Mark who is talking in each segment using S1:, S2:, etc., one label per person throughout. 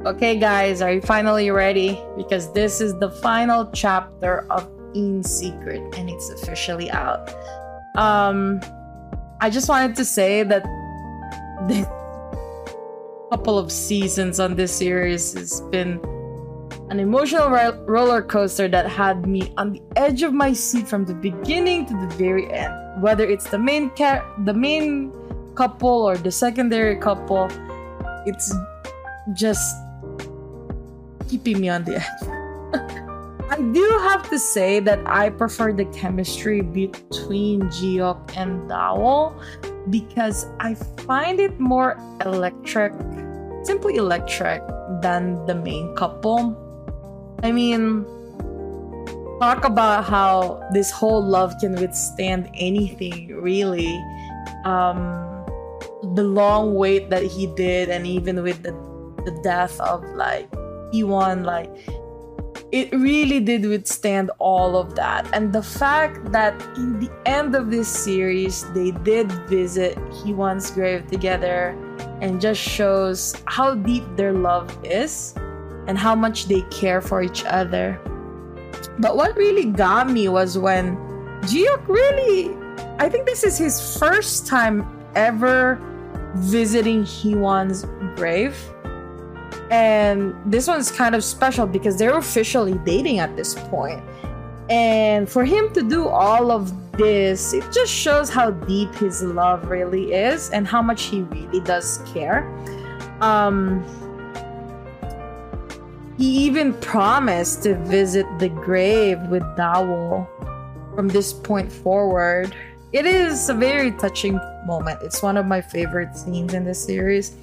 S1: Okay, guys, are you finally ready? Because this is the final chapter of In Secret and it's officially out. I just wanted to say that the couple of seasons on this series has been an emotional roller coaster that had me on the edge of my seat from the beginning to the very end. Whether it's the main couple or the secondary couple, it's just keeping me on the edge. I do have to say that I prefer the chemistry between Ji-hyuk and Dawol because I find it more simply electric than the main couple. I mean, talk about how this whole love can withstand anything, really. The long wait that he did, and even with the death of Iwon, it really did withstand all of that. And the fact that in the end of this series, they did visit Hee-won's grave together and just shows how deep their love is and how much they care for each other. But what really got me was when Ji-hyuk I think this is his first time ever visiting Hee-won's grave. And this one's kind of special because they're officially dating at this point. And for him to do all of this, it just shows how deep his love really is and how much he really does care. He even promised to visit the grave with Dawol from this point forward. It is a very touching moment. It's one of my favorite scenes in this series.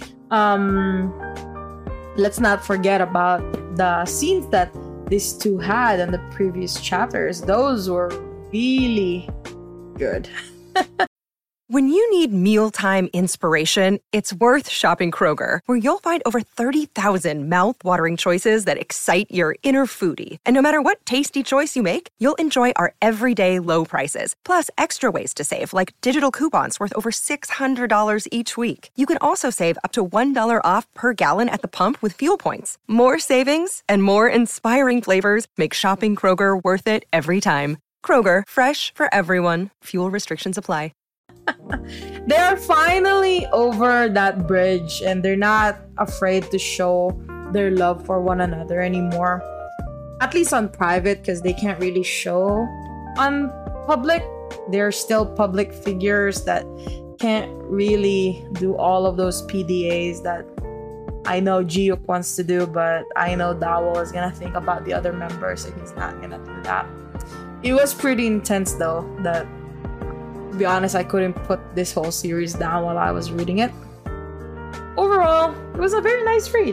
S1: Let's not forget about the scenes that these two had in the previous chapters. Those were really good.
S2: When you need mealtime inspiration, it's worth shopping Kroger, where you'll find over 30,000 mouth-watering choices that excite your inner foodie. And no matter what tasty choice you make, you'll enjoy our everyday low prices, plus extra ways to save, like digital coupons worth over $600 each week. You can also save up to $1 off per gallon at the pump with fuel points. More savings and more inspiring flavors make shopping Kroger worth it every time. Kroger, fresh for everyone. Fuel restrictions apply.
S1: They are finally over that bridge and they're not afraid to show their love for one another anymore. At least on private, because they can't really show on public. They're still public figures that can't really do all of those PDAs that I know Ji-hyuk wants to do, but I know Dawol is gonna think about the other members, so he's not gonna do that. It was pretty intense though, that to be honest, I couldn't put this whole series down while I was reading it. Overall, it was a very nice read.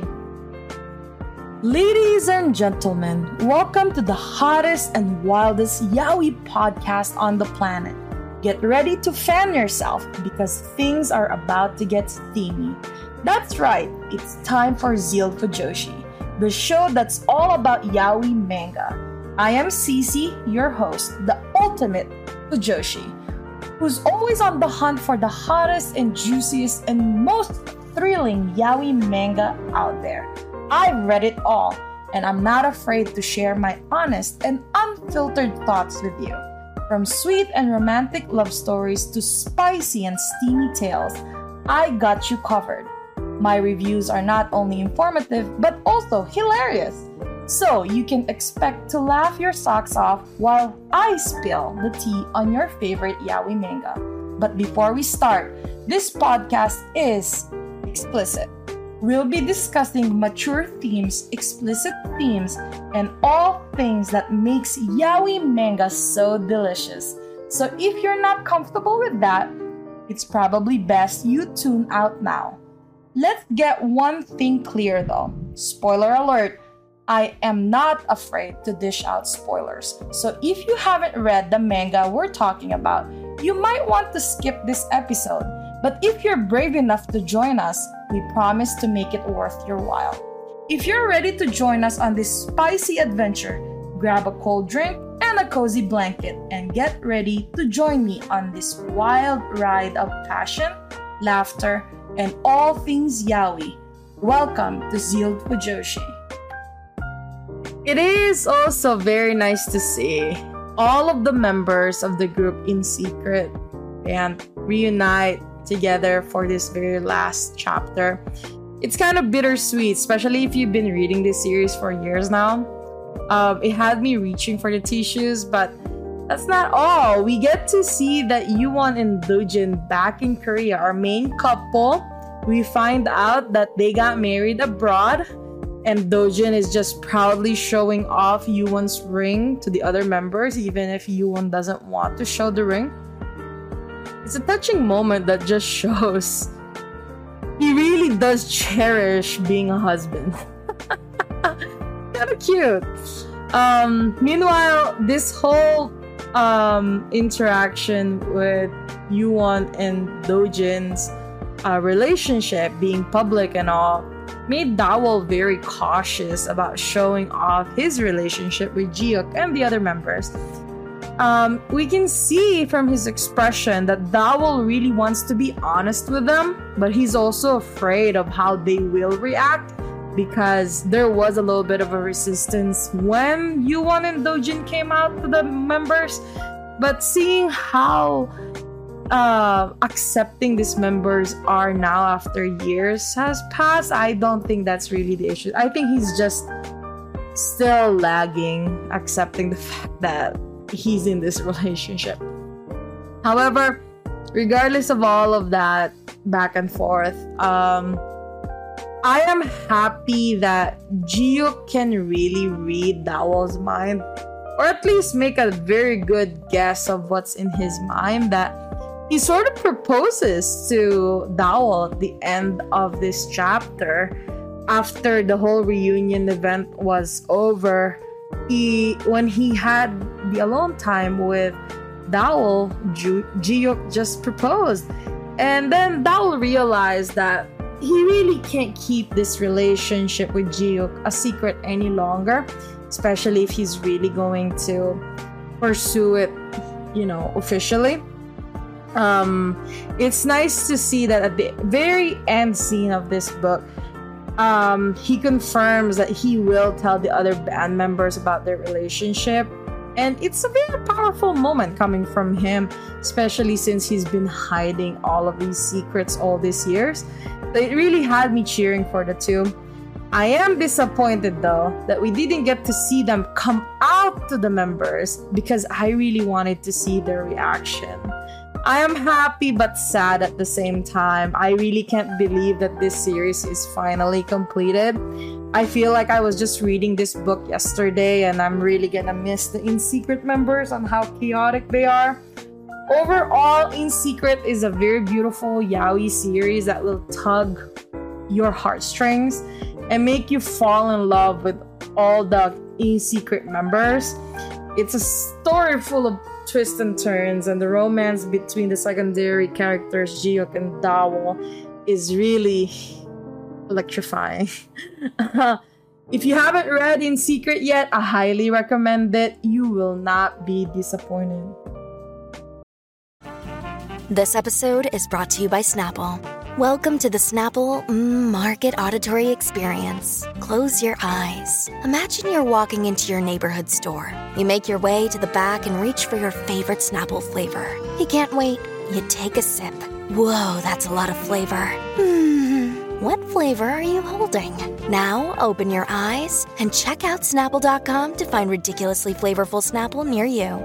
S1: Ladies and gentlemen, welcome to the hottest and wildest yaoi podcast on the planet. Get ready to fan yourself because things are about to get steamy. That's right, it's time for Zeal Fujoshi, the show that's all about yaoi manga. I am Cece, your host, the ultimate Fujoshi, who's always on the hunt for the hottest and juiciest and most thrilling yaoi manga out there. I've read it all, and I'm not afraid to share my honest and unfiltered thoughts with you. From sweet and romantic love stories to spicy and steamy tales, I got you covered. My reviews are not only informative, but also hilarious. So you can expect to laugh your socks off while I spill the tea on your favorite yaoi manga. But before we start, this podcast is explicit. We'll be discussing mature themes, explicit themes, and all things that makes yaoi manga so delicious. So if you're not comfortable with that, it's probably best you tune out now. Let's get one thing clear though. Spoiler alert. I am not afraid to dish out spoilers. So if you haven't read the manga we're talking about, you might want to skip this episode. But if you're brave enough to join us, we promise to make it worth your while. If you're ready to join us on this spicy adventure, grab a cold drink and a cozy blanket and get ready to join me on this wild ride of passion, laughter, and all things yaoi. Welcome to Zealed Fujoshi. It is also very nice to see all of the members of the group in secret and reunite together for this very last chapter. It's kind of bittersweet, especially if you've been reading this series for years now. It had me reaching for the tissues, but that's not all. We get to see that Yuwon and Dojin back in Korea, our main couple. We find out that they got married abroad, and Dojin is just proudly showing off Yuwon's ring to the other members, even if Yuwon doesn't want to show the ring. It's a touching moment that just shows he really does cherish being a husband. Kind of cute. Meanwhile, this whole interaction with Yuwon and Dojin's relationship being public and all made Dawol very cautious about showing off his relationship with Jihyuk and the other members. We can see from his expression that Dawol really wants to be honest with them, but he's also afraid of how they will react because there was a little bit of a resistance when Yuwon and Dojin came out to the members. But seeing how accepting these members are now after years has passed, I don't think that's really the issue. I think he's just still lagging, accepting the fact that he's in this relationship. However, regardless of all of that back and forth, I am happy that Jihyuk can really read Dawol's mind, or at least make a very good guess of what's in his mind, that he sort of proposes to Dawol at the end of this chapter. After the whole reunion event was over, when he had the alone time with Dawol, Jihyuk just proposed. And then Dawol realized that he really can't keep this relationship with Jihyuk a secret any longer, especially if he's really going to pursue it, officially. It's nice to see that at the very end scene of this book, he confirms that he will tell the other band members about their relationship. And it's a very powerful moment coming from him, especially since he's been hiding all of these secrets all these years. It really had me cheering for the two. I am disappointed though that we didn't get to see them come out to the members because I really wanted to see their reaction. I am happy but sad at the same time. I really can't believe that this series is finally completed. I feel like I was just reading this book yesterday and I'm really gonna miss the In Secret members and how chaotic they are. Overall, In Secret is a very beautiful yaoi series that will tug your heartstrings and make you fall in love with all the In Secret members. It's a story full of twists and turns, and the romance between the secondary characters Jihyuk and Dawol is really electrifying. If you haven't read In Secret yet, I highly recommend it. You will not be disappointed.
S3: This episode is brought to you by Snapple. Welcome to the Snapple Market Auditory Experience. Close your eyes. Imagine you're walking into your neighborhood store. You make your way to the back and reach for your favorite Snapple flavor. You can't wait. You take a sip. Whoa, that's a lot of flavor. What flavor are you holding? Now open your eyes and check out Snapple.com to find ridiculously flavorful Snapple near you.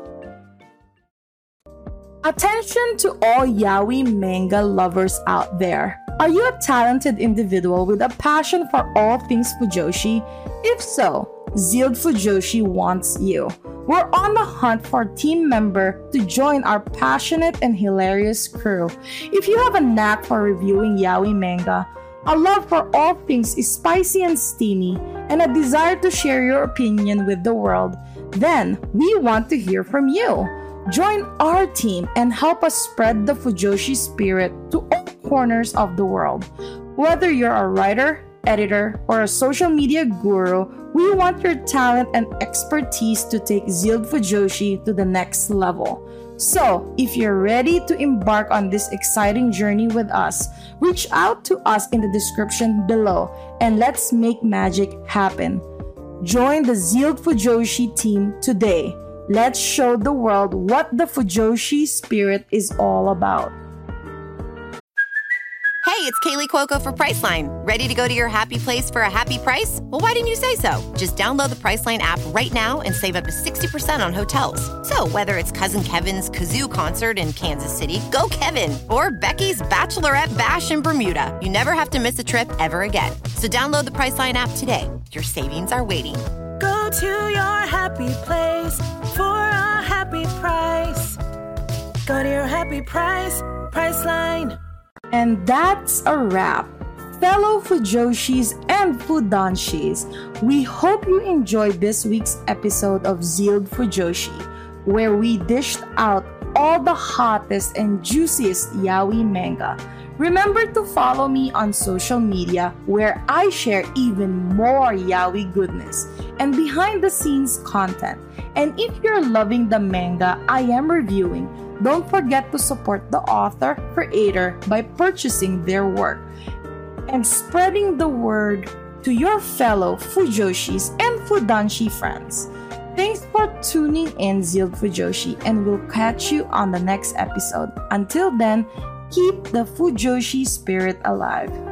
S1: Attention to all yaoi manga lovers out there. Are you a talented individual with a passion for all things Fujoshi? If so, Zealed Fujoshi wants you. We're on the hunt for a team member to join our passionate and hilarious crew. If you have a knack for reviewing yaoi manga, a love for all things spicy and steamy, and a desire to share your opinion with the world, then we want to hear from you. Join our team and help us spread the Fujoshi spirit to all corners of the world. Whether you're a writer, editor, or a social media guru, we want your talent and expertise to take Zealed Fujoshi to the next level. So, if you're ready to embark on this exciting journey with us, reach out to us in the description below and let's make magic happen. Join the Zealed Fujoshi team today. Let's show the world what the Fujoshi spirit is all about.
S4: Hey, it's Kaylee Cuoco for Priceline. Ready to go to your happy place for a happy price? Well, why didn't you say so? Just download the Priceline app right now and save up to 60% on hotels. So whether it's Cousin Kevin's Kazoo Concert in Kansas City, go Kevin, or Becky's Bachelorette Bash in Bermuda, you never have to miss a trip ever again. So download the Priceline app today. Your savings are waiting.
S5: Go to your happy place for a happy price. Go to your happy price, Priceline.
S1: And that's a wrap. Fellow Fujoshis and Fudanshis, we hope you enjoyed this week's episode of Zealed Fujoshi, where we dished out all the hottest and juiciest yaoi manga. Remember to follow me on social media where I share even more yaoi goodness and behind the scenes content. And if you're loving the manga I am reviewing, don't forget to support the author, creator by purchasing their work and spreading the word to your fellow Fujoshis and Fudanshi friends. Thanks for tuning in, Zealed Fujoshi, and we'll catch you on the next episode. Until then, keep the Fujoshi spirit alive.